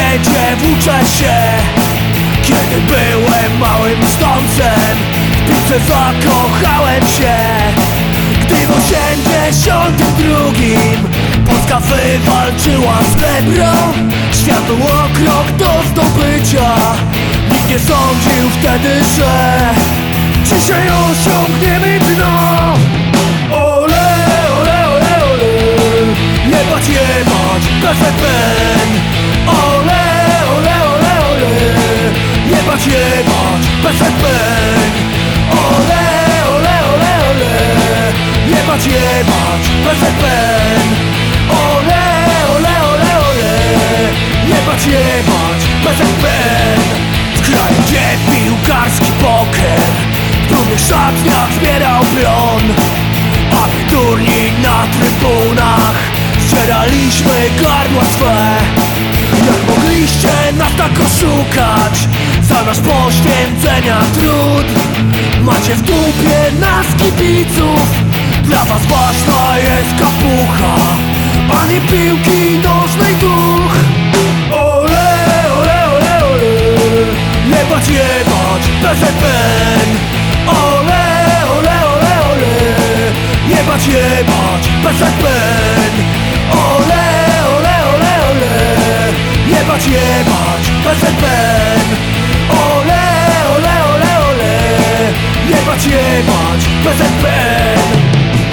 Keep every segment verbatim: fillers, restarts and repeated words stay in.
świecie włóczę się. Kiedy byłem małym stącem, w piłce zakochałem się. Gdy w osiemdziesiątym drugim Polska wywalczyła srebro, świat był o krok do zdobycia. Nikt nie sądził wtedy, że dzisiaj osiągniemy dno. Ole, ole, ole, ole, jebać, jebać P Z P N. Ole, ole, ole, ole, jebać, jebać P Z P N. Ole, ole, ole, ole, jebać, jebać P Z P N. Ole, ole, ole, ole, jebać, jebać P Z P N. W kraju, gdzie piłkarski poker w brudnych szatniach zbierał plon, a my turni na trybunach zdzieraliśmy gardła swe. Jak mogliście nas tak oszukać za nasz poświęcenia trud? Macie w dupie nas kibiców, dla was ważna jest kapucha, a nie piłki nożnej duch. Ole, ole, ole, ole, jebać, jebać P Z P N. Ole, ole, ole, ole, jebać, jebać P Z P N. Ole, ole, ole, ole, jebać, jebać P Z P N. Ole, ole, ole, ole, jebać, jebać P Z P N.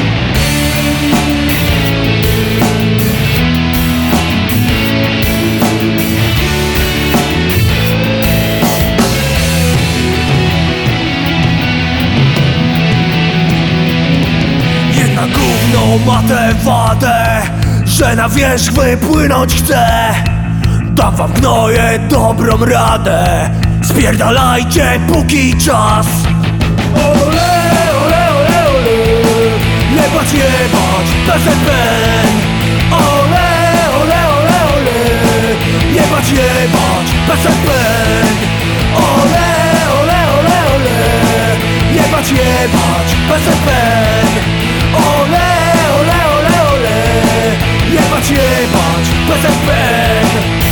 Gówno ma tę wadę, że na wierzch wypłynąć chce. Dam wam gnoje dobrą radę, spierdalajcie póki czas. Ole, ole, ole, ole, jebać, jebać P Z P N. Ole, ole, ole, ole, jebać, jebać P Z P N. Ole, ole, ole, ole, jebać, jebać P Z P N. Ole, ole, ole, ole, jebać, jebać P Z P N.